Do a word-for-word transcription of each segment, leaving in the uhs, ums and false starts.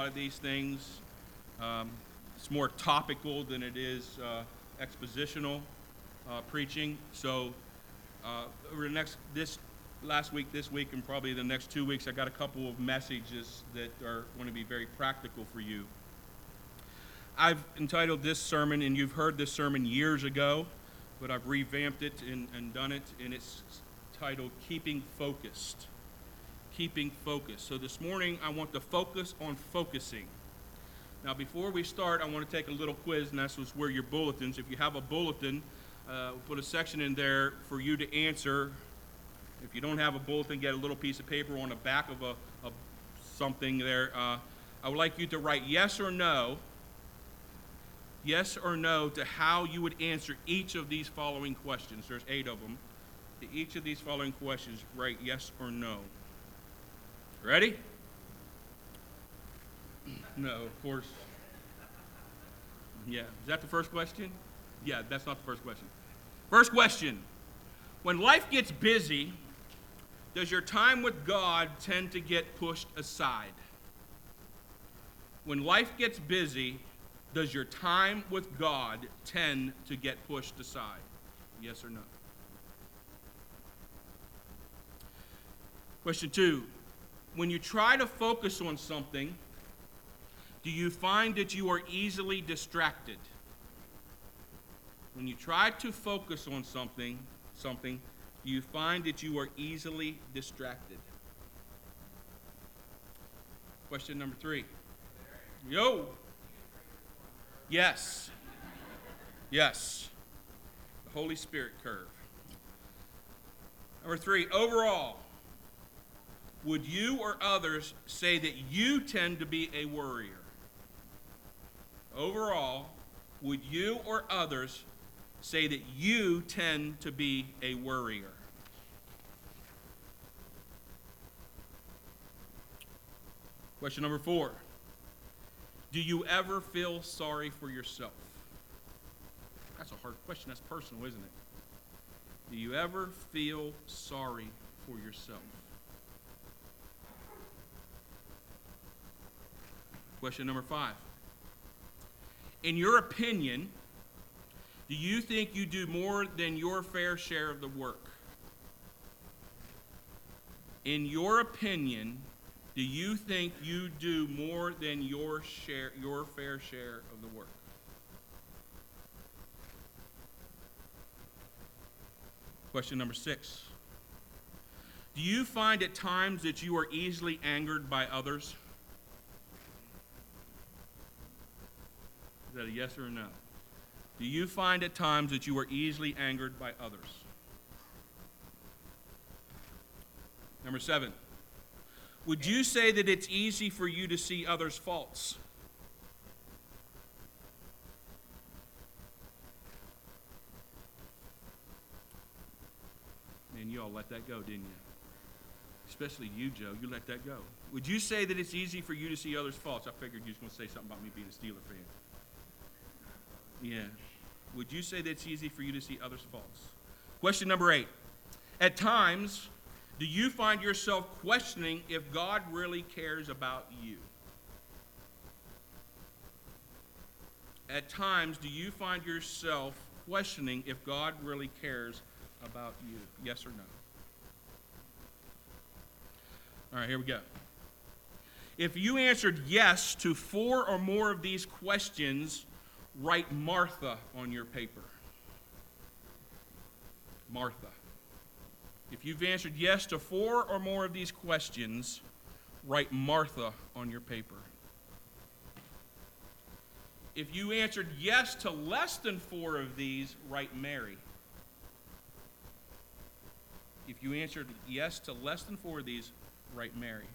lot of these things. Um, it's more topical than it is uh, expositional uh, preaching. So uh, over the next this last week, this week, and probably the next two weeks, I got a couple of messages that are going to be very practical for you. I've entitled this sermon, and you've heard this sermon years ago, but I've revamped it and, and done it, and it's titled Keeping Focused. Keeping Focused. So this morning, I want to focus on focusing. Now, before we start, I want to take a little quiz, and that's where your bulletins. If you have a bulletin, uh, we'll put a section in there for you to answer. If you don't have a bulletin, get a little piece of paper on the back of a, a something there. Uh, I would like you to write yes or no, yes or no to how you would answer each of these following questions. There's eight of them. To each of these following questions, write yes or no. Ready? No, of course. Yeah, is that the first question? Yeah, that's not the first question. First question. When life gets busy, does your time with God tend to get pushed aside? When life gets busy, does your time with God tend to get pushed aside? Yes or no? Question two. When you try to focus on something, do you find that you are easily distracted? When you try to focus on something, something, do you find that you are easily distracted? Question number three. Yo. Yes. Yes. The Holy Spirit curve. Number three, overall, would you or others say that you tend to be a worrier? Overall, would you or others say that you tend to be a worrier? Question number four. Do you ever feel sorry for yourself? That's a hard question. That's personal, isn't it? Do you ever feel sorry for yourself? Question number five. In your opinion, do you think you do more than your fair share of the work? In your opinion, do you think you do more than your share, your fair share of the work? Question number six. Do you find at times that you are easily angered by others? Is that a yes or a no? Do you find at times that you are easily angered by others? Number seven. Would you say that it's easy for you to see others' faults? Man, you all let that go, didn't you? Especially you, Joe. You let that go. Would you say that it's easy for you to see others' faults? I figured you were going to say something about me being a Steeler fan. Yeah. Would you say that it's easy for you to see others' faults? Question number eight. At times, do you find yourself questioning if God really cares about you? At times, do you find yourself questioning if God really cares about you? Yes or no? All right, here we go. If you answered yes to four or more of these questions, write Martha on your paper. Martha. If you've answered yes to four or more of these questions, write Martha on your paper. If you answered yes to less than four of these, write Mary. If you answered yes to less than four of these, write Mary.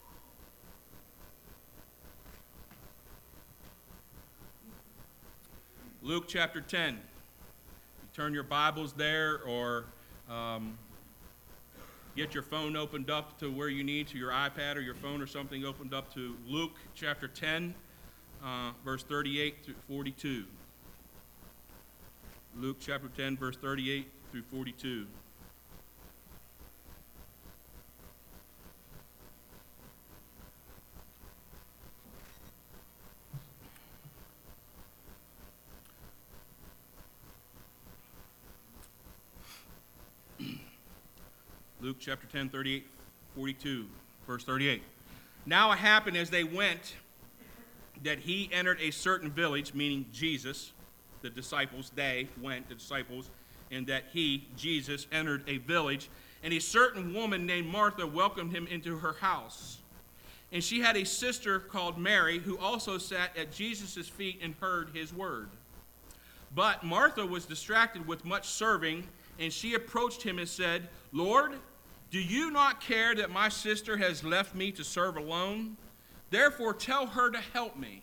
Luke chapter ten. You turn your Bibles there, or um, get your phone opened up to where you need, to your iPad or your phone or something opened up to Luke chapter ten, uh, verse thirty-eight through forty-two. Luke chapter ten, verse thirty-eight through forty-two. Luke chapter ten, thirty-eight, forty-two, verse thirty-eight. Now it happened as they went that he entered a certain village, meaning Jesus, the disciples, they went, the disciples, and that he, Jesus, entered a village, and a certain woman named Martha welcomed him into her house. And she had a sister called Mary, who also sat at Jesus' feet and heard his word. But Martha was distracted with much serving, and she approached him and said, Lord, do you not care that my sister has left me to serve alone? Therefore tell her to help me.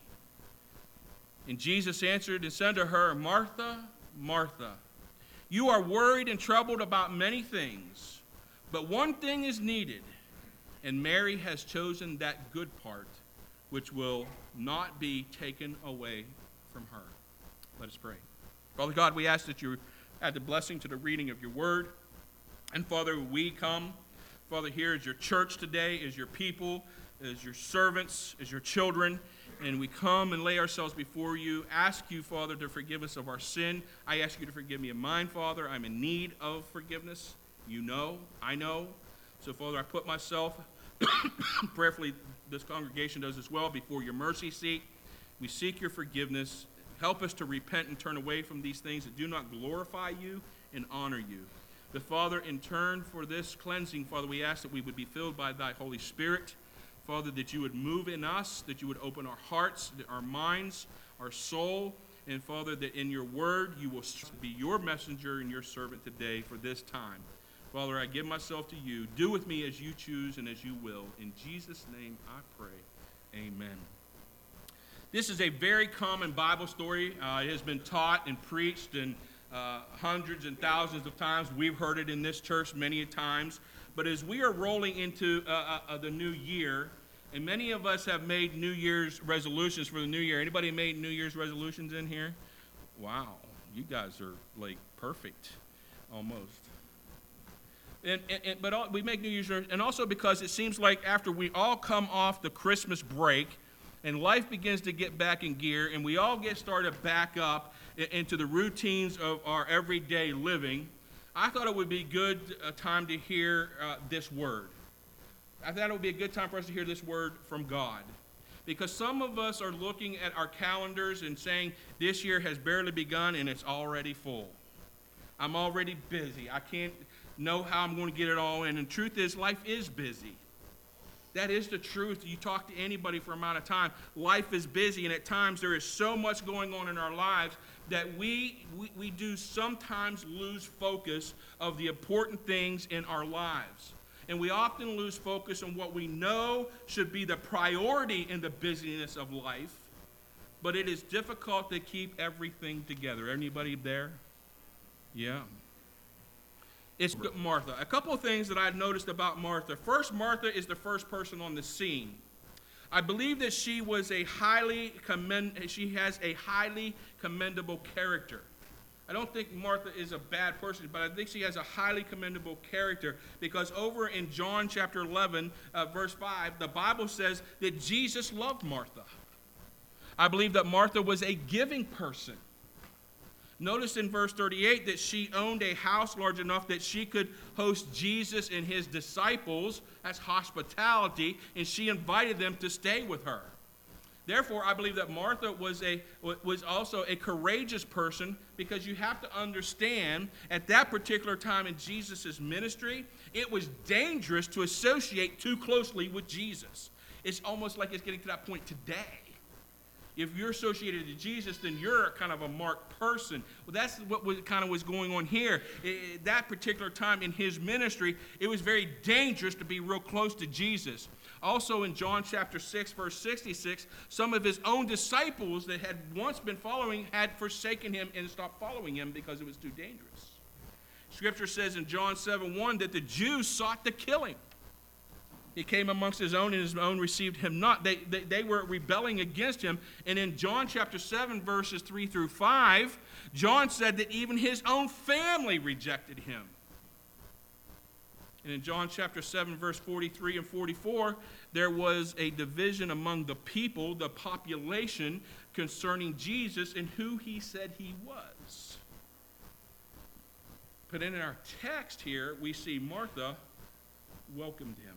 And Jesus answered and said to her, Martha, Martha, you are worried and troubled about many things, but one thing is needed, and Mary has chosen that good part, which will not be taken away from her. Let us pray. Father God, we ask that you add the blessing to the reading of your word. And Father, we come, Father, here as your church today, as your people, as your servants, as your children, and we come and lay ourselves before you, ask you, Father, to forgive us of our sin. I ask you to forgive me of mine, Father. I'm in need of forgiveness. You know, I know. So, Father, I put myself, prayerfully this congregation does as well, before your mercy seat. We seek your forgiveness. Help us to repent and turn away from these things that do not glorify you and honor you. But, Father, in turn for this cleansing, Father, we ask that we would be filled by thy Holy Spirit. Father, that you would move in us, that you would open our hearts, our minds, our soul, and, Father, that in your word you will be your messenger and your servant today for this time. Father, I give myself to you. Do with me as you choose and as you will. In Jesus' name I pray. Amen. This is a very common Bible story. Uh, it has been taught and preached and uh, hundreds and thousands of times. We've heard it in this church many times. But as we are rolling into uh, uh, the new year, and many of us have made New Year's resolutions for the new year. Anybody made New Year's resolutions in here? Wow, you guys are like perfect, almost. And, and, and but all, we make New Year's, and also because it seems like after we all come off the Christmas break, and life begins to get back in gear, and we all get started back up into the routines of our everyday living, I thought it would be a good uh, time to hear uh, this word. I thought it would be a good time for us to hear this word from God. Because some of us are looking at our calendars and saying, this year has barely begun and it's already full. I'm already busy. I can't know how I'm going to get it all in. And the truth is, life is busy. That is the truth. You talk to anybody for an amount of time, life is busy, and at times there is so much going on in our lives that we, we, we do sometimes lose focus of the important things in our lives. And we often lose focus on what we know should be the priority in the busyness of life, but it is difficult to keep everything together. Anybody there? Yeah. It's Martha. A couple of things that I've noticed about Martha. First, Martha is the first person on the scene. I believe that she was a highly commend. She has a highly commendable character. I don't think Martha is a bad person, but I think she has a highly commendable character because over in John chapter eleven, uh, verse five, the Bible says that Jesus loved Martha. I believe that Martha was a giving person. Notice in verse thirty-eight that she owned a house large enough that she could host Jesus and his disciples. That's hospitality, and she invited them to stay with her. Therefore, I believe that Martha was a was also a courageous person because you have to understand at that particular time in Jesus' ministry, it was dangerous to associate too closely with Jesus. It's almost like it's getting to that point today. If you're associated to Jesus, then you're kind of a marked person. Well, that's what was, kind of was going on here. At that particular time in his ministry, it was very dangerous to be real close to Jesus. Also in John chapter six, verse sixty-six, some of his own disciples that had once been following had forsaken him and stopped following him because it was too dangerous. Scripture says in John seven one that the Jews sought to kill him. He came amongst his own, and his own received him not. They, they, they were rebelling against him. And in John chapter seven, verses three through five, John said that even his own family rejected him. And in John chapter seven, verse forty-three and forty-four, there was a division among the people, the population, concerning Jesus and who he said he was. But in our text here, we see Martha welcomed him.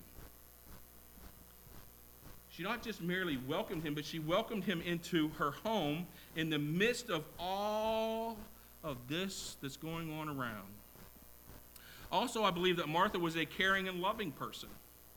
She not just merely welcomed him, but she welcomed him into her home in the midst of all of this that's going on around. Also, I believe that Martha was a caring and loving person.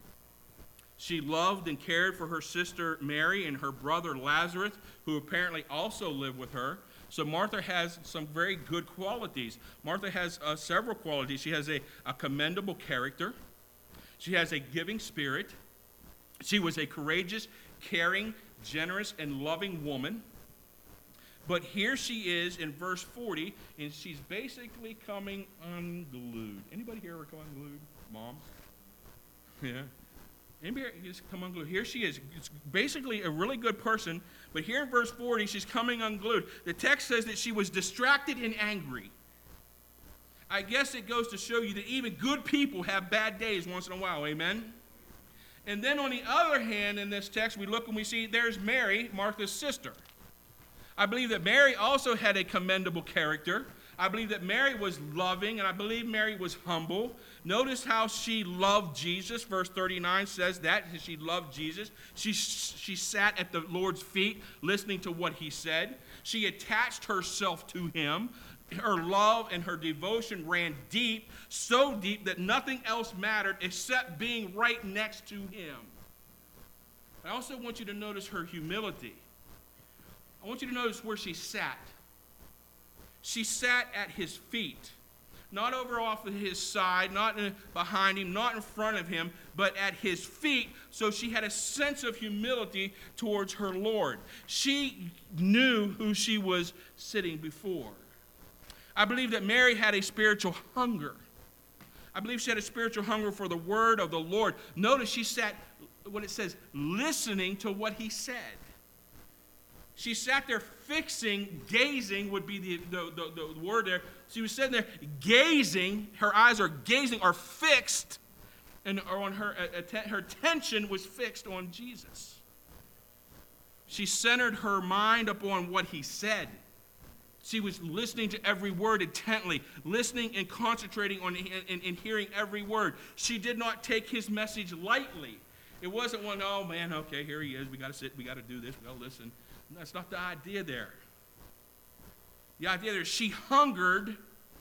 She loved and cared for her sister Mary and her brother Lazarus, who apparently also lived with her. So Martha has some very good qualities. Martha has uh, several qualities. She has a, a commendable character. She has a giving spirit. She was a courageous, caring, generous, and loving woman. But here she is in verse forty, and she's basically coming unglued. Anybody here ever come unglued? Moms? Yeah. Anybody just come unglued? Here she is. It's basically a really good person, but here in verse forty, she's coming unglued. The text says that she was distracted and angry. I guess it goes to show you that even good people have bad days once in a while, amen? And then on the other hand, in this text, we look and we see there's Mary, Martha's sister. I believe that Mary also had a commendable character. I believe that Mary was loving, and I believe Mary was humble. Notice how she loved Jesus. Verse thirty-nine says that she loved Jesus. She, she sat at the Lord's feet listening to what he said. She attached herself to him. Her love and her devotion ran deep, so deep that nothing else mattered except being right next to him. I also want you to notice her humility. I want you to notice where she sat. She sat at his feet, not over off of his side, not in, behind him, not in front of him, but at his feet. So she had a sense of humility towards her Lord. She knew who she was sitting before. I believe that Mary had a spiritual hunger. I believe she had a spiritual hunger for the word of the Lord. Notice she sat, what it says, listening to what he said. She sat there fixing, gazing would be the, the, the, the word there. She was sitting there gazing. Her eyes are gazing, are fixed, and on her, her attention was fixed on Jesus. She centered her mind upon what he said. She was listening to every word intently, listening and concentrating on and, and hearing every word. She did not take his message lightly. It wasn't one, oh man, okay, here he is. We got to sit, we got to do this, we got to listen. That's not the idea there. The idea there is she hungered,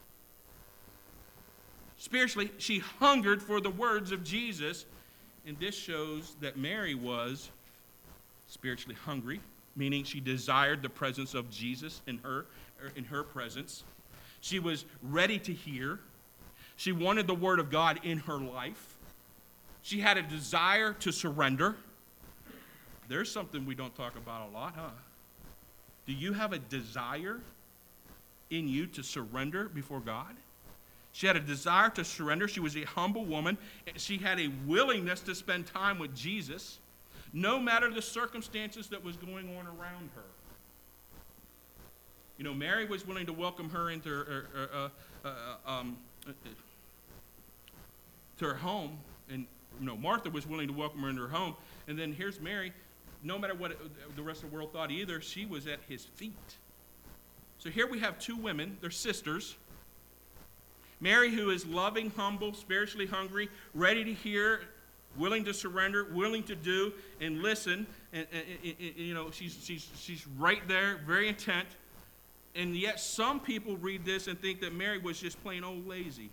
spiritually, she hungered for the words of Jesus. And this shows that Mary was spiritually hungry, meaning she desired the presence of Jesus in her, in her presence. She was ready to hear. She wanted the word of God in her life. She had a desire to surrender. There's something we don't talk about a lot, huh? Do you have a desire in you to surrender before God? She had a desire to surrender. She was a humble woman. She had a willingness to spend time with Jesus, no matter the circumstances that was going on around her. You know, Mary was willing to welcome her into her, uh, uh, uh, um, uh, to her home, and you know, Martha was willing to welcome her into her home. And then here's Mary. No matter what the rest of the world thought either, she was at his feet. So here we have two women. They're sisters. Mary, who is loving, humble, spiritually hungry, ready to hear, willing to surrender, willing to do and listen. And, and, and, and you know, she's, she's, she's right there, very intent. And yet some people read this and think that Mary was just plain old lazy.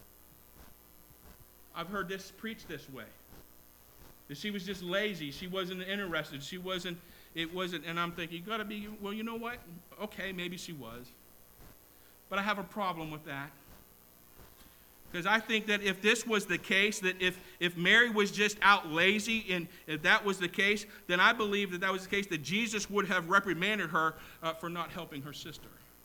I've heard this preached this way. That she was just lazy. She wasn't interested. She wasn't, it wasn't, and I'm thinking, you got to be, well, you know what? Okay, maybe she was. But I have a problem with that. Because I think that if this was the case, that if, if Mary was just out lazy, and if that was the case, then I believe that that was the case, that Jesus would have reprimanded her uh, for not helping her sister.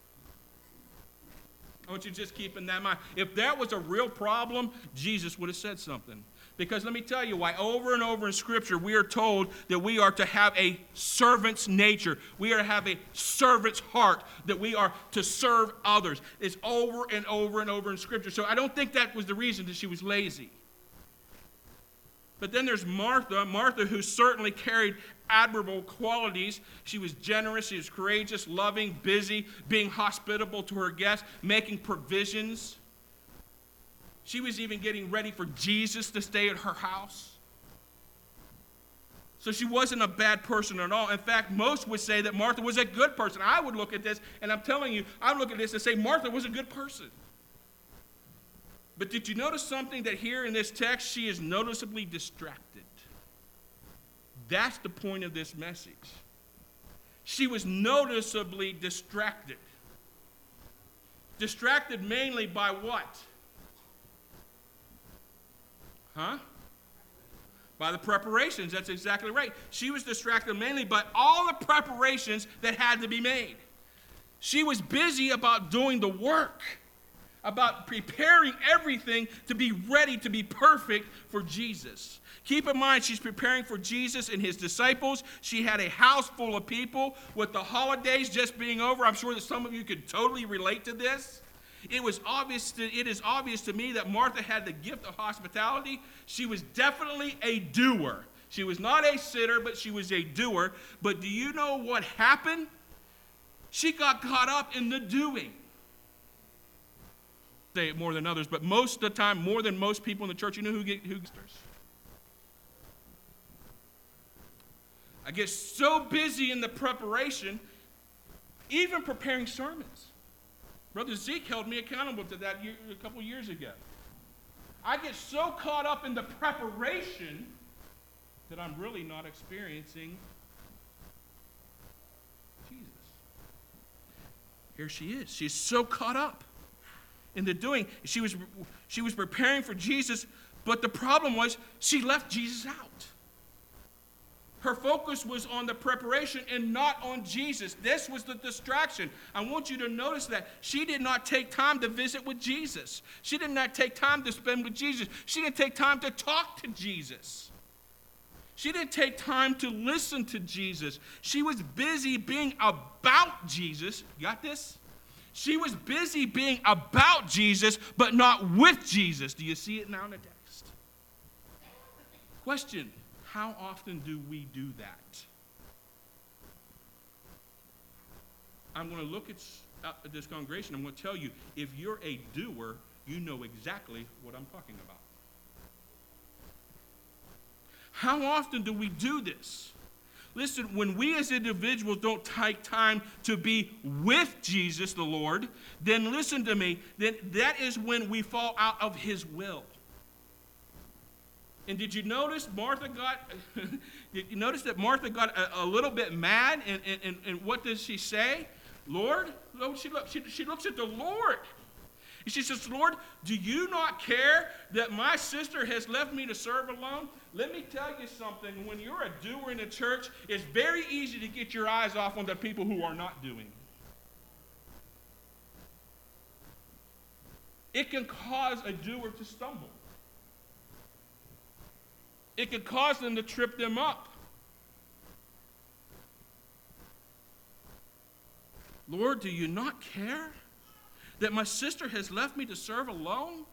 I want you to just keep in that mind. If that was a real problem, Jesus would have said something. Because let me tell you why. Over and over in Scripture, we are told that we are to have a servant's nature. We are to have a servant's heart, that we are to serve others. It's over and over and over in Scripture. So I don't think that was the reason that she was lazy. But then there's Martha. Martha, who certainly carried admirable qualities. She was generous, she was courageous, loving, busy, being hospitable to her guests, making provisions. She was even getting ready for Jesus to stay at her house. So she wasn't a bad person at all. In fact, most would say that Martha was a good person. I would look at this, and I'm telling you, I would look at this and say Martha was a good person. But did you notice something that here in this text, she is noticeably distracted? That's the point of this message. She was noticeably distracted. Distracted mainly by what? Huh? By the preparations. That's exactly right. She was distracted mainly by all the preparations that had to be made. She was busy about doing the work, about preparing everything to be ready to be perfect for Jesus. Keep in mind, she's preparing for Jesus and his disciples. She had a house full of people. With the holidays just being over, I'm sure that some of you could totally relate to this. It was obvious to, it is obvious to me that Martha had the gift of hospitality. She was definitely a doer. She was not a sitter, but she was a doer. But do you know what happened? She got caught up in the doing. Say it more than others, but most of the time, more than most people in the church, you know who get who gets I get so busy in the preparation, even preparing sermons. Brother Zeke held me accountable to that year, a couple years ago. I get so caught up in the preparation that I'm really not experiencing Jesus. Here she is. She's so caught up in the doing. She was, she was preparing for Jesus, but the problem was she left Jesus out. Her focus was on the preparation and not on Jesus. This was the distraction. I want you to notice that she did not take time to visit with Jesus. She did not take time to spend with Jesus. She didn't take time to talk to Jesus. She didn't take time to listen to Jesus. She was busy being about Jesus. Got this? She was busy being about Jesus, but not with Jesus. Do you see it now in the text? Question. How often do we do that? I'm going to look at, at this congregation. I'm going to tell you, if you're a doer, you know exactly what I'm talking about. How often do we do this? Listen, when we as individuals don't take time to be with Jesus, the Lord, then listen to me, then that is when we fall out of his will. And did you notice Martha got, did you notice that Martha got a, a little bit mad? And, and, and what does she say? Lord, Lord she, look, she, she looks at the Lord. And she says, Lord, do you not care that my sister has left me to serve alone? Let me tell you something. When you're a doer in the church, it's very easy to get your eyes off on the people who are not doing. It can cause a doer to stumble. It could cause them to trip them up. Lord, do you not care that my sister has left me to serve alone?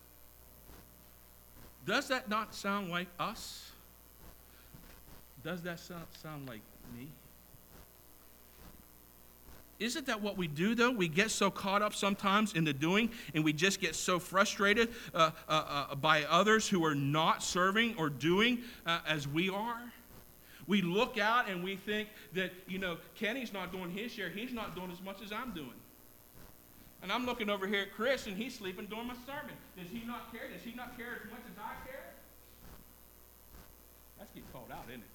Does that not sound like us? Does that sound, sound like me? Isn't that what we do, though? We get so caught up sometimes in the doing, and we just get so frustrated uh, uh, uh, by others who are not serving or doing uh, as we are. We look out and we think that, you know, Kenny's not doing his share. He's not doing as much as I'm doing. And I'm looking over here at Chris, and he's sleeping during my sermon. Does he not care? Does he not care as much as I care? That's getting called out, isn't it?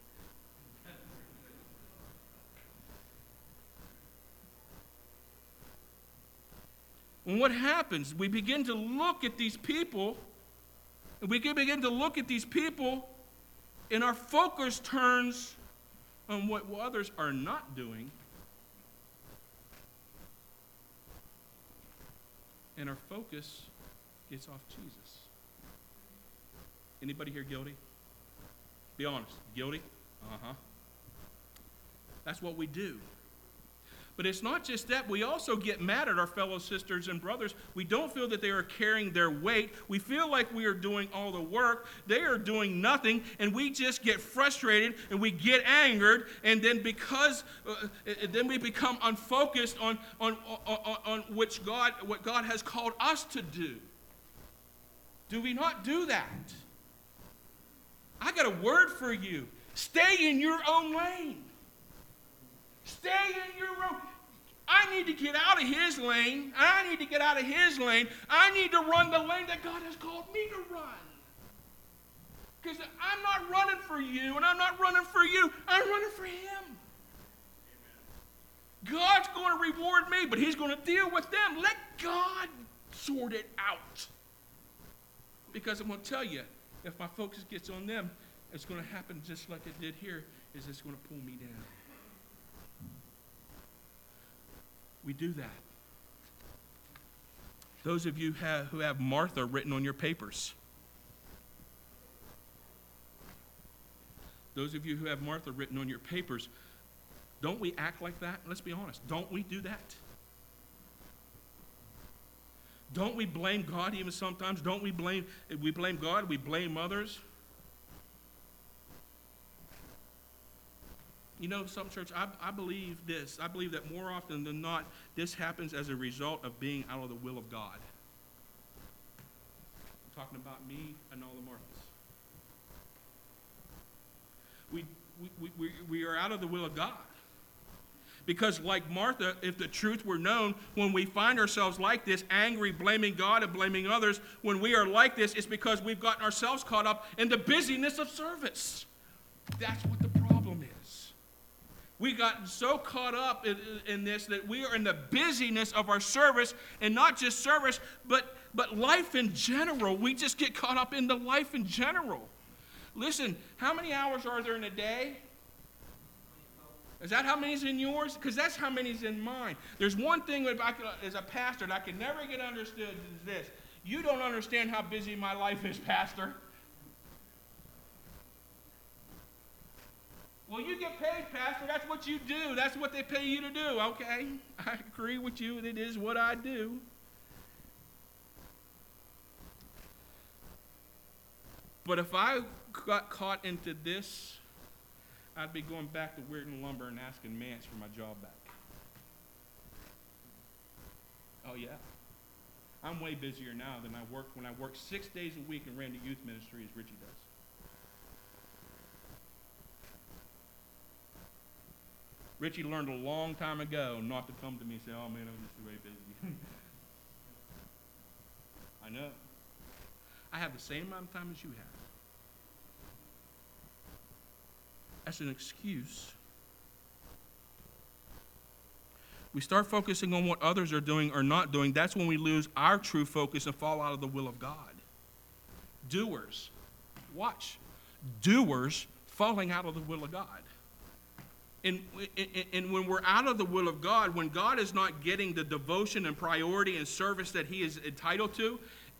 And what happens? We begin to look at these people, and we can begin to look at these people, and our focus turns on what others are not doing, and our focus gets off Jesus. Anybody here guilty? Be honest. Guilty? Uh-huh. That's what we do. But it's not just that. We also get mad at our fellow sisters and brothers. We don't feel that they are carrying their weight. We feel like we are doing all the work. They are doing nothing, and we just get frustrated, and we get angered, and then because, uh, then we become unfocused on, on, on, on which God, what God has called us to do. Do we not do that? I got a word for you. Stay in your own lane. Stay in your own. I need to get out of his lane. I need to get out of his lane. I need to run the lane that God has called me to run. Because I'm not running for you, and I'm not running for you. I'm running for him. God's going to reward me, but he's going to deal with them. Let God sort it out. Because I'm going to tell you, if my focus gets on them, it's going to happen just like it did here, is it's going to pull me down. We do that. Those of you have, who have Martha written on your papers. Those of you who have Martha written on your papers, don't we act like that? Let's be honest. Don't we do that? Don't we blame God even sometimes? Don't we blame, we blame God, we blame others? You know, some church, I, I believe this. I believe that more often than not, this happens as a result of being out of the will of God. I'm talking about me and all the Marthas. We, we, we, we are out of the will of God. Because like Martha, if the truth were known, when we find ourselves like this, angry, blaming God and blaming others, when we are like this, it's because we've gotten ourselves caught up in the busyness of service. That's what the problem is. We got so caught up in, in this that we are in the busyness of our service, and not just service, but, but life in general. We just get caught up in the life in general. Listen, how many hours are there in a day? Is that how many's in yours? Because that's how many's in mine. There's one thing that I could, as a pastor, that I can never get understood is this. You don't understand how busy my life is, Pastor. Well, you get paid, Pastor. That's what you do. That's what they pay you to do. Okay, I agree with you. It is what I do. But if I got caught into this, I'd be going back to Weirton Lumber and asking Mance for my job back. Oh, yeah. I'm way busier now than I worked when I worked six days a week and ran the youth ministry as Richie does. Richie learned a long time ago not to come to me and say, oh, man, I'm just way busy. I know. I have the same amount of time as you have. That's an excuse. We start focusing on what others are doing or not doing. That's when we lose our true focus and fall out of the will of God. Doers. Watch. Doers falling out of the will of God. And, and, and when we're out of the will of God, when God is not getting the devotion and priority and service that he is entitled to,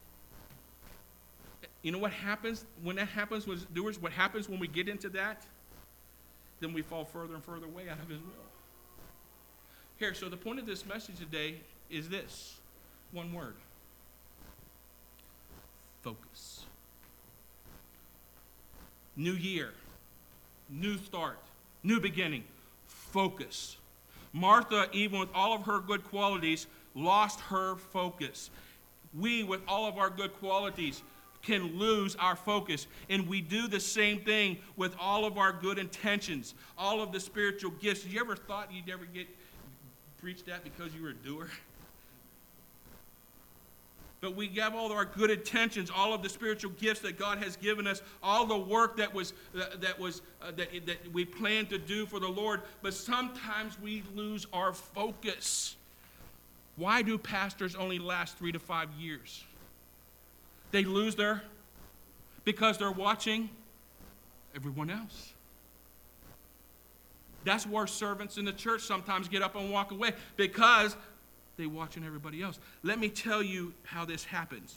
you know what happens when that happens with doers? What happens when we get into that? Then we fall further and further away out of his will. Here, so the point of this message today is this. One word. Focus. New year. New start. New beginning. Focus. Martha, even with all of her good qualities, lost her focus. We, with all of our good qualities, can lose our focus. And we do the same thing with all of our good intentions, all of the spiritual gifts. You ever thought you'd ever get preached at because you were a doer? But we have all of our good intentions, all of the spiritual gifts that God has given us, all the work that was uh, that was uh, that, that we plan to do for the Lord. But sometimes we lose our focus. Why do pastors only last three to five years? They lose their, because they're watching everyone else. That's where servants in the church sometimes get up and walk away, because they're watching everybody else. Let me tell you how this happens.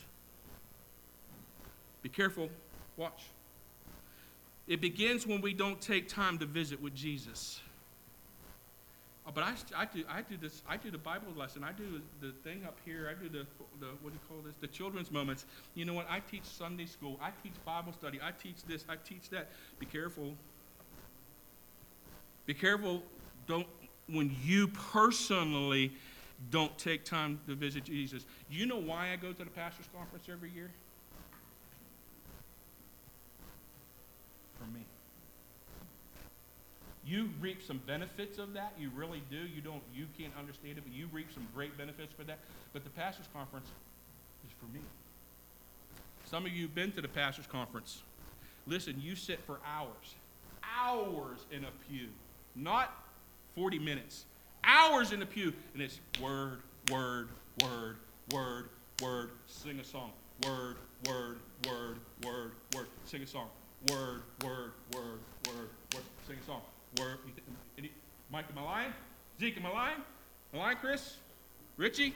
Be careful. Watch. It begins when we don't take time to visit with Jesus. Oh, but I, I do I do this I do the Bible lesson. I do the thing up here. I do the the what do you call this? The children's moments. You know what? I teach Sunday school. I teach Bible study. I teach this. I teach that. Be careful. Be careful. Don't when you personally don't take time to visit Jesus. You know why I go to the pastors' conference every year? You reap some benefits of that. You really do. You don't. You can't understand it, but you reap some great benefits for that. But the pastors' conference is for me. Some of you have been to the pastors' conference. Listen, you sit for hours, hours in a pew, not forty minutes, hours in a pew, and it's word, word, word, word, word, sing a song, word, word, word, word, word, sing a song, word, word, word, word, word, sing a song, word. Any, Mike, am I lying? Zeke, am I lying? Am I lying, Chris? Richie?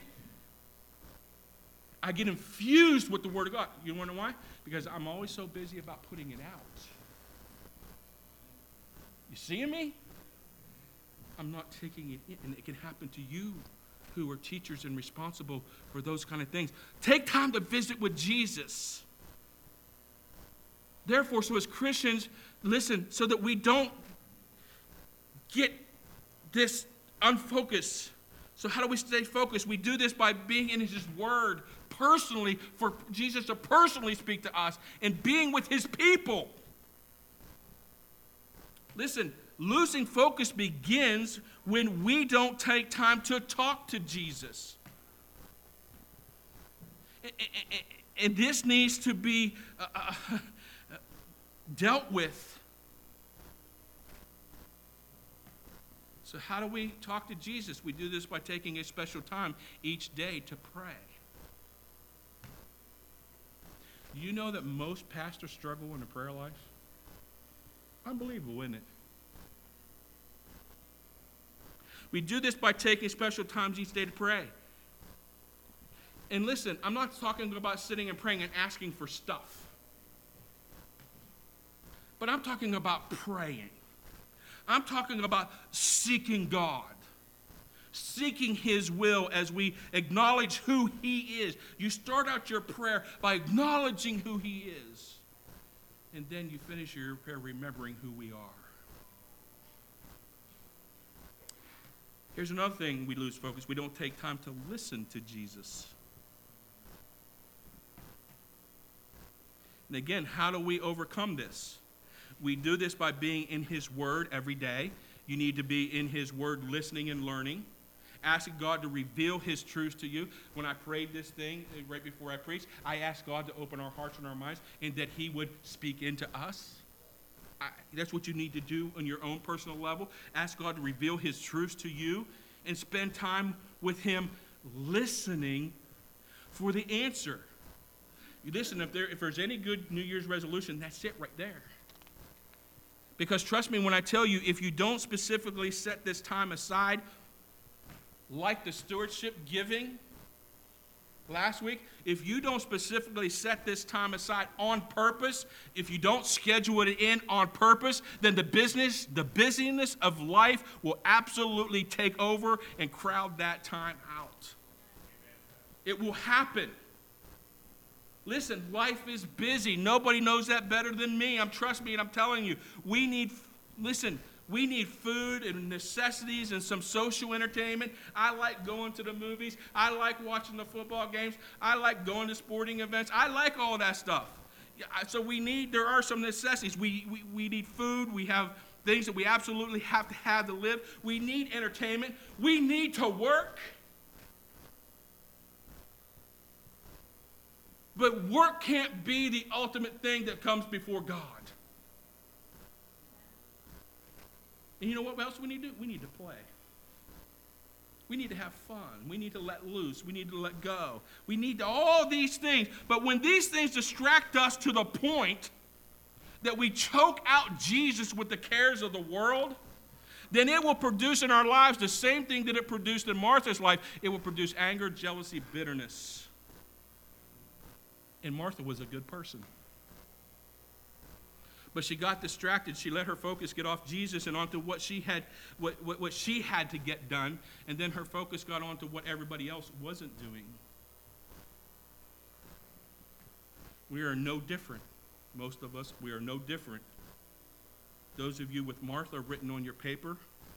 I get infused with the Word of God. You want to know why? Because I'm always so busy about putting it out. You seeing me? I'm not taking it in. And it can happen to you who are teachers and responsible for those kind of things. Take time to visit with Jesus. Therefore, so as Christians, listen, so that we don't get this unfocused. So how do we stay focused? We do this by being in His Word personally, for Jesus to personally speak to us, and being with His people. Listen, losing focus begins when we don't take time to talk to Jesus. And this needs to be uh, uh, dealt with. So how do we talk to Jesus? We do this by taking a special time each day to pray. You know that most pastors struggle in a prayer life? Unbelievable, isn't it? We do this by taking special times each day to pray. And listen, I'm not talking about sitting and praying and asking for stuff. But I'm talking about praying. I'm talking about seeking God. Seeking His will as we acknowledge who He is. You start out your prayer by acknowledging who He is. And then you finish your prayer remembering who we are. Here's another thing we lose focus. We don't take time to listen to Jesus. And again, how do we overcome this? We do this by being in His Word every day. You need to be in His Word listening and learning. Asking God to reveal His truths to you. When I prayed this thing right before I preached, I asked God to open our hearts and our minds and that He would speak into us. I, that's what you need to do on your own personal level. Ask God to reveal His truths to you and spend time with Him listening for the answer. You listen, if, there, if there's any good New Year's resolution, that's it right there. Because trust me when I tell you, if you don't specifically set this time aside, like the stewardship giving last week, if you don't specifically set this time aside on purpose, if you don't schedule it in on purpose, then the business, the busyness of life will absolutely take over and crowd that time out. It will happen. Listen, life is busy. Nobody knows that better than me. I'm trust me, and I'm telling you, we need, listen, we need food and necessities and some social entertainment. I like going to the movies. I like watching the football games. I like going to sporting events. I like all that stuff. So we need, there are some necessities. We, we, we need food. We have things that we absolutely have to have to live. We need entertainment. We need to work. But work can't be the ultimate thing that comes before God. And you know what else we need to do? We need to play. We need to have fun. We need to let loose. We need to let go. We need to, all these things. But when these things distract us to the point that we choke out Jesus with the cares of the world, then it will produce in our lives the same thing that it produced in Martha's life. It will produce anger, jealousy, bitterness. And Martha was a good person. But she got distracted. She let her focus get off Jesus and onto what she had, what, what, what she had to get done. And then her focus got onto what everybody else wasn't doing. We are no different. Most of us, we are no different. Those of you with Martha written on your paper,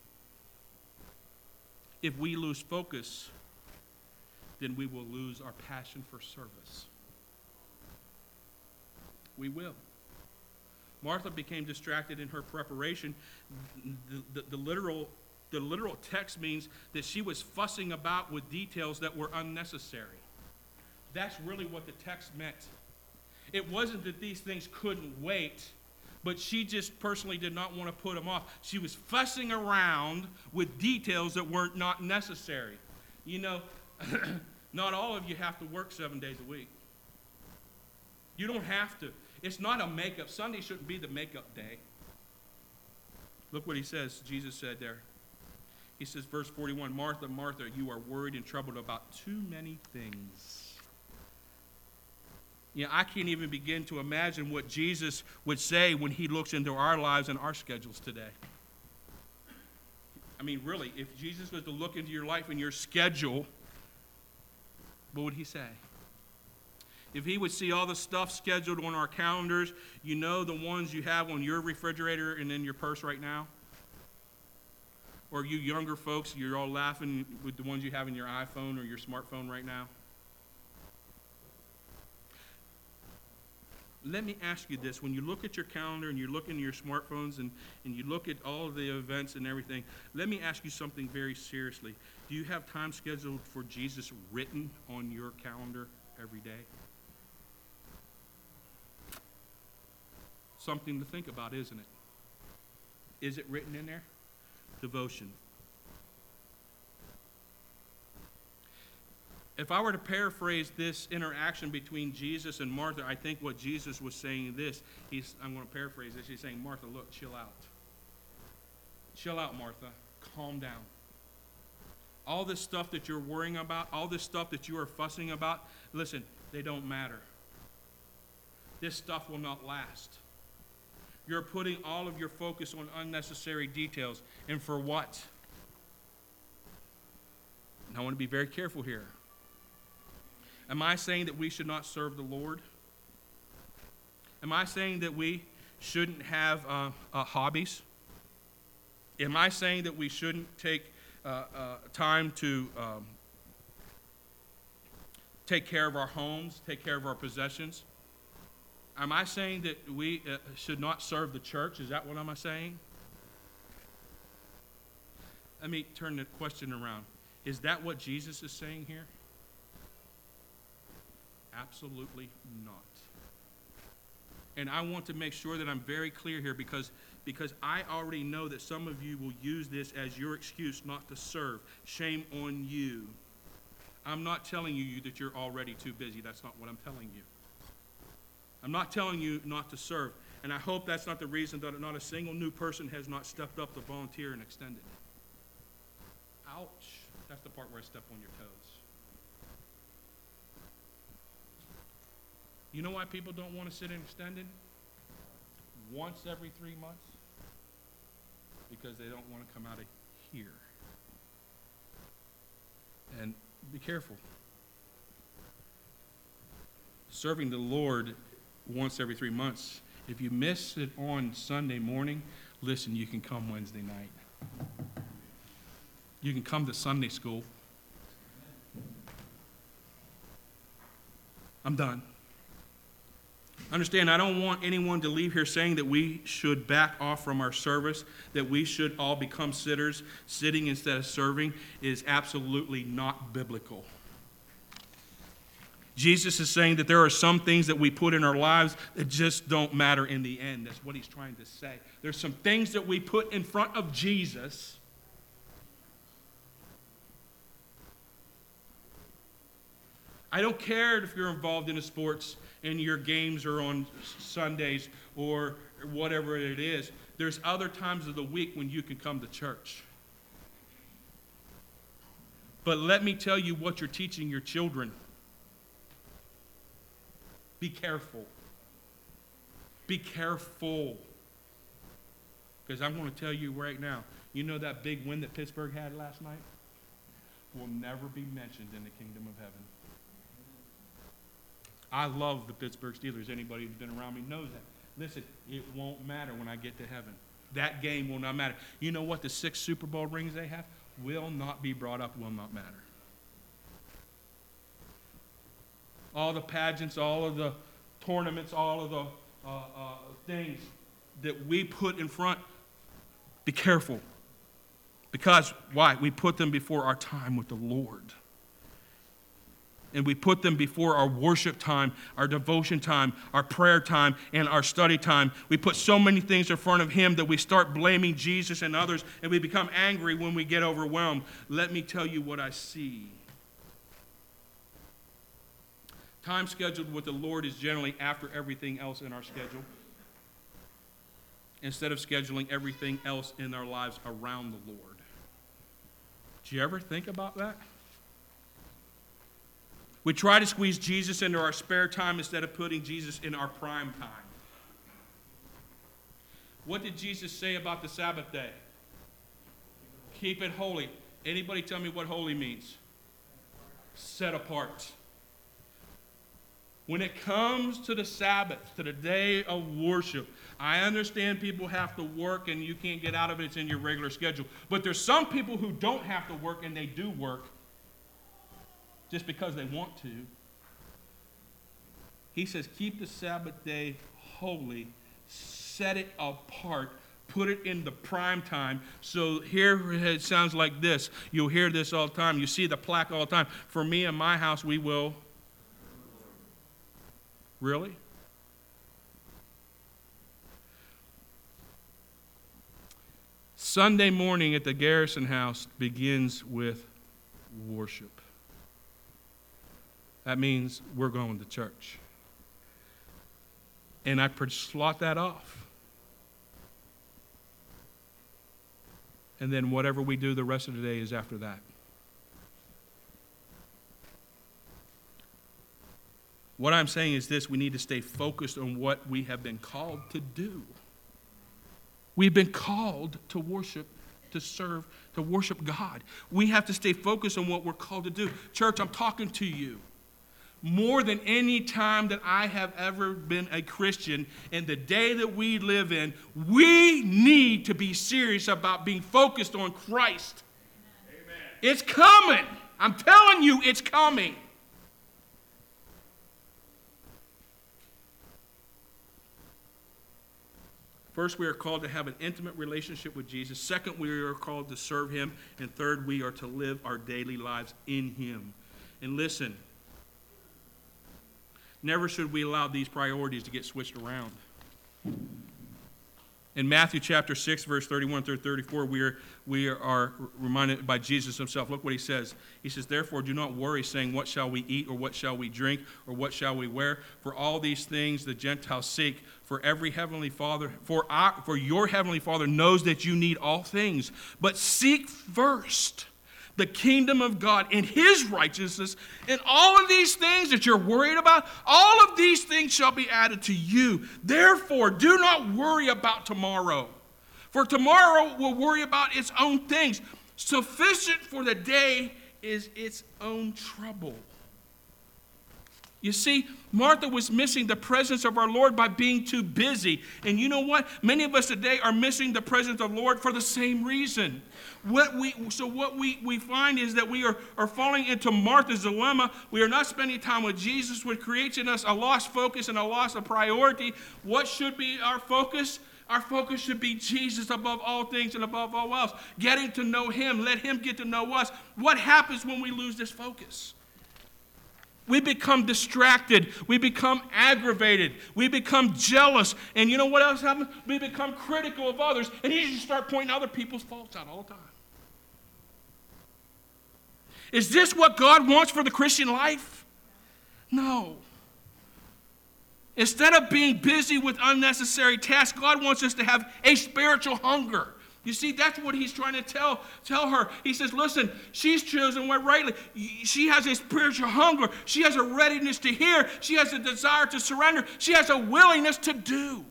if we lose focus, then we will lose our passion for service. We will. Martha became distracted in her preparation. The, the, the, literal, the literal text means that she was fussing about with details that were unnecessary. That's really what the text meant. It wasn't that these things couldn't wait, but she just personally did not want to put them off. She was fussing around with details that weren't not necessary. You know, not all of you have to work seven days a week. You don't have to. It's not a makeup. Sunday shouldn't be the makeup day. Look what he says, Jesus said there. He says, verse forty-one, Martha, Martha, you are worried and troubled about too many things. You know, I can't even begin to imagine what Jesus would say when he looks into our lives and our schedules today. I mean, really, if Jesus was to look into your life and your schedule, what would he say? If he would see all the stuff scheduled on our calendars, you know, the ones you have on your refrigerator and in your purse right now? Or you younger folks, you're all laughing with the ones you have in your iPhone or your smartphone right now? Let me ask you this. When you look at your calendar and you look into your smartphones and, and you look at all of the events and everything, let me ask you something very seriously. Do you have time scheduled for Jesus written on your calendar every day? Something to think about, isn't it? Is it written in there? Devotion. If I were to paraphrase this interaction between Jesus and Martha, I think what Jesus was saying this, he's, I'm going to paraphrase this, he's saying, Martha, look, chill out. Chill out, Martha. Calm down. All this stuff that you're worrying about, all this stuff that you are fussing about, listen, they don't matter. This stuff will not last. You're putting all of your focus on unnecessary details. And for what? And I want to be very careful here. Am I saying that we should not serve the Lord? Am I saying that we shouldn't have uh, uh, hobbies? Am I saying that we shouldn't take uh, uh, time to um, take care of our homes, take care of our possessions? Am I saying that we uh, should not serve the church? Is that what I'm saying? Let me turn the question around. Is that what Jesus is saying here? Absolutely not. And I want to make sure that I'm very clear here because, because I already know that some of you will use this as your excuse not to serve. Shame on you. I'm not telling you that you're already too busy. That's not what I'm telling you. I'm not telling you not to serve. And I hope that's not the reason that not a single new person has not stepped up to volunteer and extend it. Ouch. That's the part where I step on your toes. You know why people don't want to sit in extended? Once every three months? Because they don't want to come out of here. And be careful. Serving the Lord once every three months. If you miss it on Sunday morning, listen, you can come Wednesday night. You can come to Sunday school. I'm done. Understand, I don't want anyone to leave here saying that we should back off from our service, that we should all become sitters. Sitting instead of serving is absolutely not biblical. Jesus is saying that there are some things that we put in our lives that just don't matter in the end. That's what he's trying to say. There's some things that we put in front of Jesus I don't care if you're involved in a sports and your games are on Sundays or whatever it is. There's other times of the week when you can come to church. But let me tell you what you're teaching your children. Be careful. Be careful. Because I'm going to tell you right now, you know that big win that Pittsburgh had last night will never be mentioned in the kingdom of heaven. I love the Pittsburgh Steelers. Anybody who's been around me knows that. Listen, it won't matter when I get to heaven. That game will not matter. You know what? The six Super Bowl rings they have will not be brought up, will not matter. All the pageants, all of the tournaments, all of the uh, uh, things that we put in front, be careful. Because, why? We put them before our time with the Lord. And we put them before our worship time, our devotion time, our prayer time, and our study time. We put so many things in front of Him that we start blaming Jesus and others, and we become angry when we get overwhelmed. Let me tell you what I see. Time scheduled with the Lord is generally after everything else in our schedule, instead of scheduling everything else in our lives around the Lord. Do you ever think about that? We try to squeeze Jesus into our spare time instead of putting Jesus in our prime time. What did Jesus say about the Sabbath day? Keep it holy. Anybody tell me what holy means? Set apart. When it comes to the Sabbath, to the day of worship, I understand people have to work and you can't get out of it. It's in your regular schedule. But there's some people who don't have to work and they do work just because they want to. He says, keep the Sabbath day holy, set it apart, put it in the prime time. So here it sounds like this. You'll hear this all the time. You see the plaque all the time. For me and my house, we will. Really? Sunday morning at the Garrison House begins with worship. That means we're going to church. And I slot that off. And then whatever we do the rest of the day is after that. What I'm saying is this: we need to stay focused on what we have been called to do. We've been called to worship, to serve, to worship God. We have to stay focused on what we're called to do. Church, I'm talking to you. More than any time that I have ever been a Christian, in the day that we live in, we need to be serious about being focused on Christ. Amen. It's coming. I'm telling you, it's coming. First, we are called to have an intimate relationship with Jesus. Second, we are called to serve Him. And third, we are to live our daily lives in Him. And listen, never should we allow these priorities to get switched around. In Matthew chapter six, verse thirty-one through thirty-four, we are, we are reminded by Jesus Himself. Look what He says. He says, therefore, do not worry, saying, what shall we eat, or what shall we drink, or what shall we wear? For all these things the Gentiles seek. For every heavenly Father, for our, for your heavenly Father knows that you need all things. But seek first the kingdom of God and His righteousness, and all of these things that you're worried about, all of these things shall be added to you. Therefore, do not worry about tomorrow, for tomorrow will worry about its own things. Sufficient for the day is its own trouble. You see, Martha was missing the presence of our Lord by being too busy. And you know what? Many of us today are missing the presence of the Lord for the same reason. What we, so what we, we find is that we are, are falling into Martha's dilemma. We are not spending time with Jesus, which creates in us a lost focus and a loss of priority. What should be our focus? Our focus should be Jesus above all things and above all else. Getting to know Him. Let Him get to know us. What happens when we lose this focus? We become distracted. We become aggravated. We become jealous. And you know what else happens? We become critical of others. And you just start pointing other people's faults out all the time. Is this what God wants for the Christian life? No. Instead of being busy with unnecessary tasks, God wants us to have a spiritual hunger. You see, that's what He's trying to tell, tell her. He says, listen, she's chosen rightly. She has a spiritual hunger. She has a readiness to hear. She has a desire to surrender. She has a willingness to do.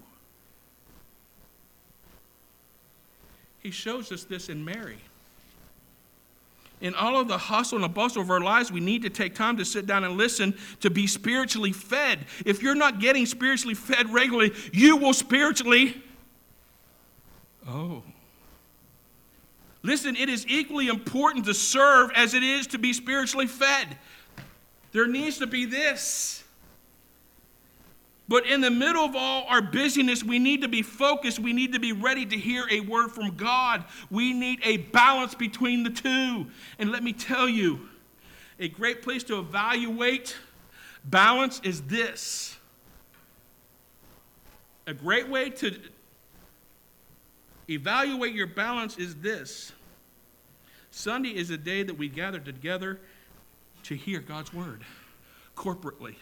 He shows us this in Mary. In all of the hustle and the bustle of our lives, we need to take time to sit down and listen, to be spiritually fed. If you're not getting spiritually fed regularly, you will spiritually... Oh... Listen, it is equally important to serve as it is to be spiritually fed. There needs to be this. But in the middle of all our busyness, we need to be focused. We need to be ready to hear a word from God. We need a balance between the two. And let me tell you, a great place to evaluate balance is this. A great way to evaluate your balance is this. Sunday is a day that we gather together to hear God's word corporately.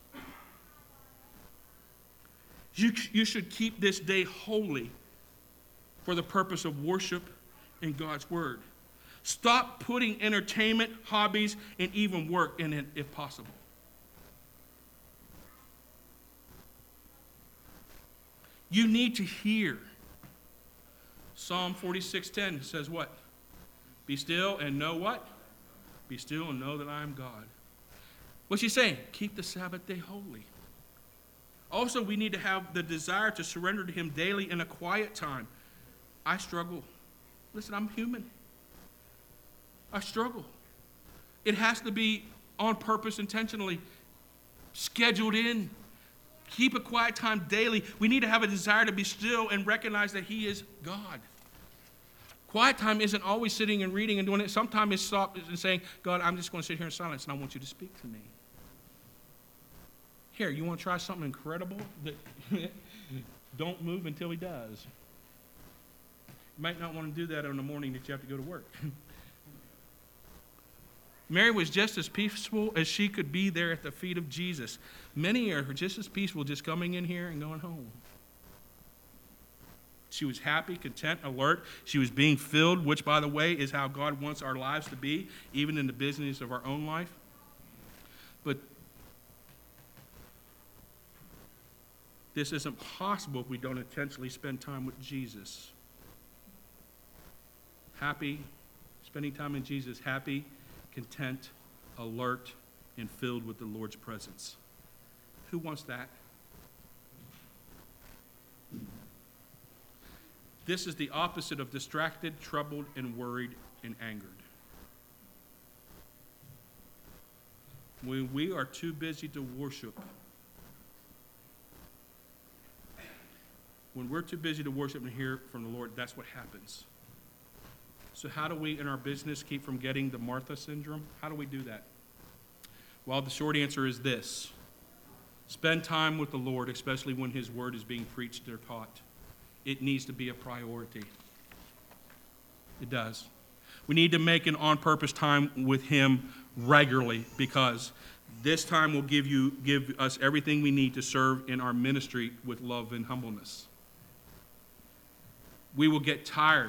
You, you should keep this day holy for the purpose of worship and God's word. Stop putting entertainment, hobbies, and even work in it if possible. You need to hear. Psalm forty-six ten says what? Be still and know what? Be still and know that I am God. What's he saying? Keep the Sabbath day holy. Also, we need to have the desire to surrender to him daily in a quiet time. I struggle. Listen, I'm human. I struggle. It has to be on purpose, intentionally, scheduled in. Keep a quiet time daily. We need to have a desire to be still and recognize that he is God. Quiet time isn't always sitting and reading and doing it. Sometimes it's stopping and saying, God, I'm just going to sit here in silence and I want you to speak to me. Here, you want to try something incredible? Don't move until he does. You might not want to do that on the morning that you have to go to work. Mary was just as peaceful as she could be there at the feet of Jesus. Many are just as peaceful just coming in here and going home. She was happy, content, alert. She was being filled, which, by the way, is how God wants our lives to be, even in the business of our own life. But this isn't possible if we don't intentionally spend time with Jesus. Happy, spending time in Jesus, happy, content, alert, and filled with the Lord's presence. Who wants that? This is the opposite of distracted, troubled, and worried, and angered. When we are too busy to worship, when we're too busy to worship and hear from the Lord, that's what happens. So how do we, in our business, keep from getting the Martha syndrome? How do we do that? Well, the short answer is this. Spend time with the Lord, especially when his word is being preached or taught. It needs to be a priority. It does. We need to make an on-purpose time with him regularly, because this time will give you, give us everything we need to serve in our ministry with love and humbleness. We will get tired.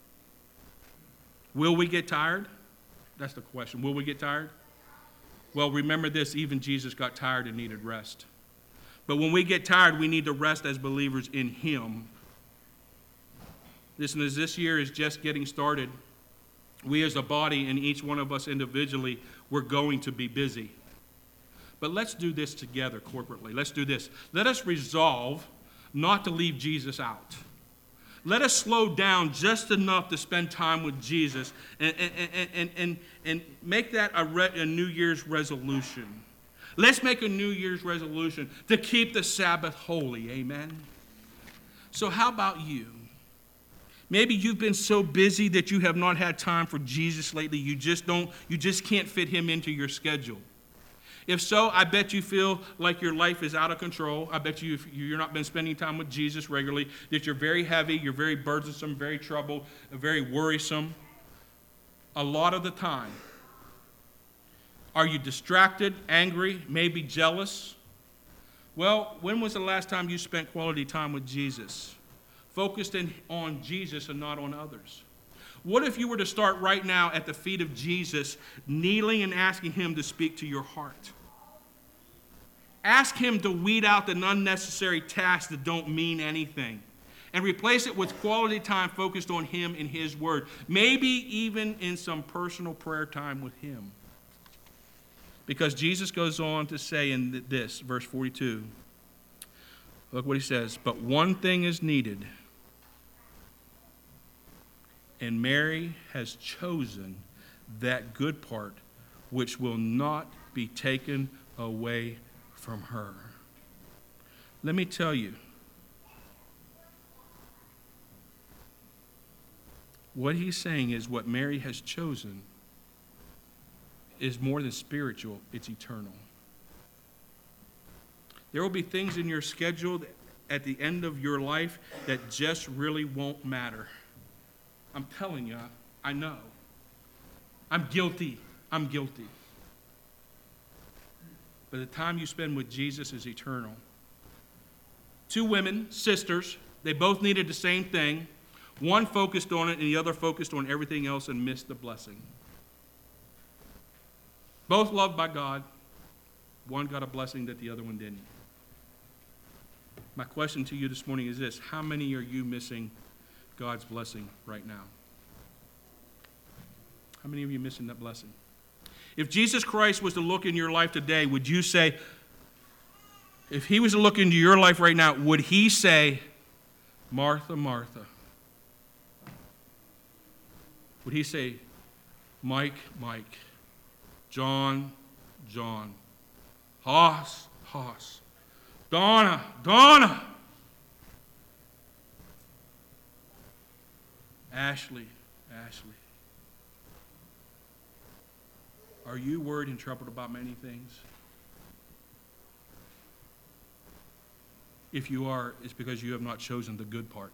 Will we get tired? That's the question. Will we get tired? Well, remember this, even Jesus got tired and needed rest. But when we get tired, we need to rest as believers in him. Listen, as this year is just getting started, we as a body and each one of us individually, we're going to be busy. But let's do this together corporately. Let's do this. Let us resolve not to leave Jesus out. Let us slow down just enough to spend time with Jesus and, and, and, and, and make that a, re, a New Year's resolution. Let's make a New Year's resolution to keep the Sabbath holy. Amen? So how about you? Maybe you've been so busy that you have not had time for Jesus lately. You just don't, you just can't fit him into your schedule. If so, I bet you feel like your life is out of control. I bet you if you're not been spending time with Jesus regularly, that you're very heavy, you're very burdensome, very troubled, very worrisome. A lot of the time. Are you distracted, angry, maybe jealous? Well, when was the last time you spent quality time with Jesus? Focused in, on Jesus and not on others. What if you were to start right now at the feet of Jesus, kneeling and asking him to speak to your heart? Ask him to weed out the unnecessary tasks that don't mean anything and replace it with quality time focused on him and his word. Maybe even in some personal prayer time with him. Because Jesus goes on to say in this, verse forty-two, look what he says, but one thing is needed, and Mary has chosen that good part which will not be taken away from her. Let me tell you, what he's saying is what Mary has chosen is more than spiritual, it's eternal. There will be things in your schedule at the end of your life that just really won't matter. I'm telling you, I know. I'm guilty. I'm guilty. But the time you spend with Jesus is eternal. Two women, sisters, they both needed the same thing. One focused on it and the other focused on everything else and missed the blessing. Both loved by God. One got a blessing that the other one didn't. My question to you this morning is this: how many are you missing God's blessing right now? How many of you are missing that blessing? If Jesus Christ was to look in your life today, would you say, if he was to look into your life right now, would he say, Martha, Martha? Would he say, Mike, Mike, John, John, Hoss, Hoss, Donna, Donna, Ashley, Ashley? Are you worried and troubled about many things? If you are, it's because you have not chosen the good part.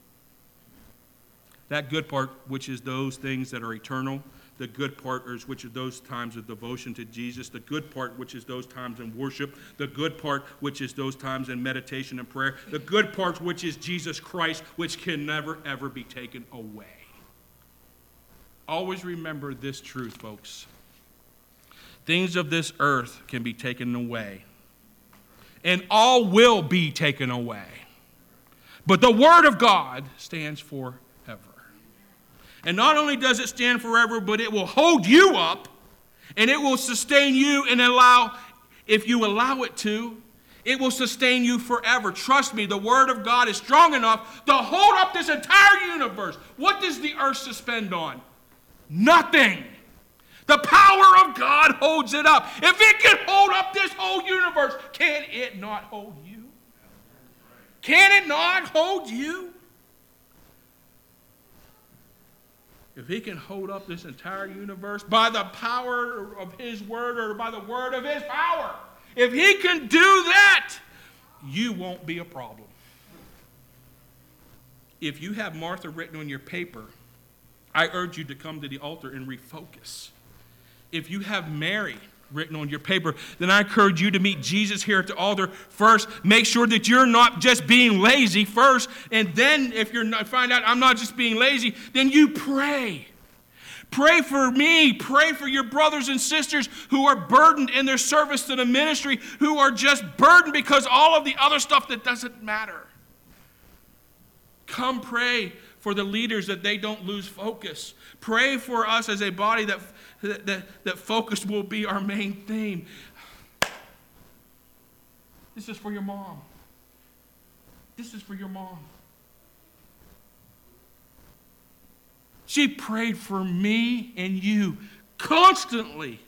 That good part, which is those things that are eternal. The good part is which are those times of devotion to Jesus. The good part, which is those times in worship. The good part, which is those times in meditation and prayer. The good part, which is Jesus Christ, which can never, ever be taken away. Always remember this truth, folks. Things of this earth can be taken away. And all will be taken away. But the Word of God stands forever. And not only does it stand forever, but it will hold you up, and it will sustain you and allow, if you allow it to, it will sustain you forever. Trust me, the Word of God is strong enough to hold up this entire universe. What does the earth suspend on? Nothing. The power of God holds it up. If it can hold up this whole universe, can it not hold you? Can it not hold you? If he can hold up this entire universe by the power of his word or by the word of his power, if he can do that, you won't be a problem. If you have Martha written on your paper, I urge you to come to the altar and refocus. If you have Mary written on your paper, then I encourage you to meet Jesus here at the altar first. Make sure that you're not just being lazy first, and then if you're not, find out I'm not just being lazy, then you pray. Pray for me. Pray for your brothers and sisters who are burdened in their service to the ministry, who are just burdened because all of the other stuff that doesn't matter. Come pray for the leaders that they don't lose focus. Pray for us as a body that That, that, that focus will be our main theme. This is for your mom. This is for your mom. She prayed for me and you constantly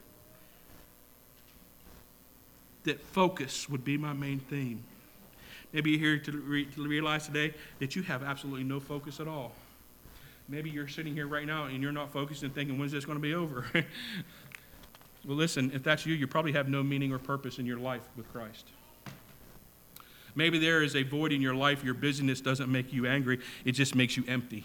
that focus would be my main theme. Maybe you're here to, re- to realize today that you have absolutely no focus at all. Maybe you're sitting here right now and you're not focused and thinking, when's this going to be over? Well, listen, if that's you, you probably have no meaning or purpose in your life with Christ. Maybe there is a void in your life. Your busyness doesn't make you angry. It just makes you empty.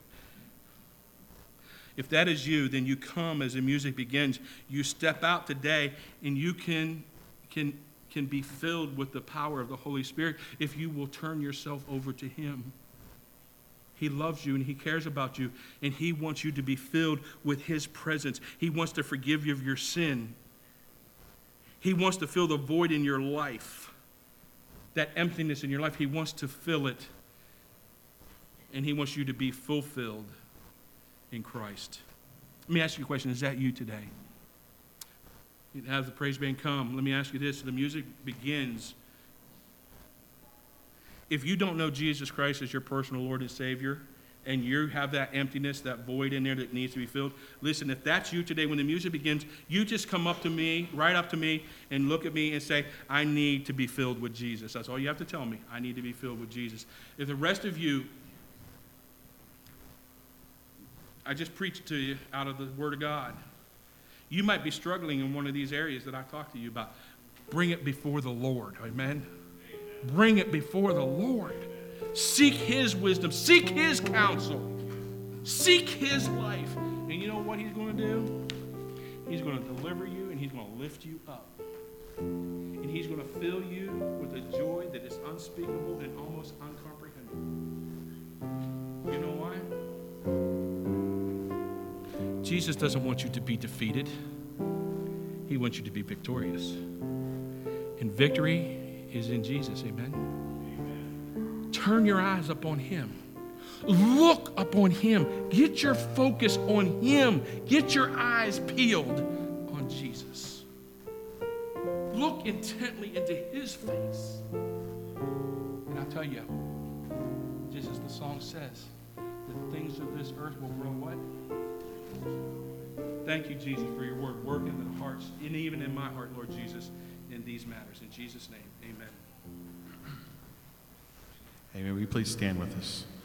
If that is you, then you come as the music begins. You step out today and you can, can, can be filled with the power of the Holy Spirit if you will turn yourself over to Him. He loves you and He cares about you, and He wants you to be filled with His presence. He wants to forgive you of your sin. He wants to fill the void in your life, that emptiness in your life. He wants to fill it, and He wants you to be fulfilled in Christ. Let me ask you a question. Is that you today? You have the praise band come. Let me ask you this. The music begins. If you don't know Jesus Christ as your personal Lord and Savior, and you have that emptiness, that void in there that needs to be filled, listen, if that's you today, when the music begins, you just come up to me, right up to me, and look at me and say, I need to be filled with Jesus. That's all you have to tell me. I need to be filled with Jesus. If the rest of you, I just preached to you out of the Word of God. You might be struggling in one of these areas that I talked to you about. Bring it before the Lord. Amen? Bring it before the Lord. Seek His wisdom. Seek His counsel. Seek His life. And you know what He's going to do? He's going to deliver you, and He's going to lift you up. And He's going to fill you with a joy that is unspeakable and almost incomprehensible. You know why? Jesus doesn't want you to be defeated. He wants you to be victorious. And victory is in Jesus. Amen? Amen. Turn your eyes upon Him. Look upon Him. Get your focus on Him. Get your eyes peeled on Jesus. Look intently into His face. And I'll tell you, just as the song says, the things of this earth will grow what? Thank you, Jesus, for your word. Work in the hearts, and even in my heart, Lord Jesus, in these matters. In Jesus' name, amen. Amen. Will you please stand with us?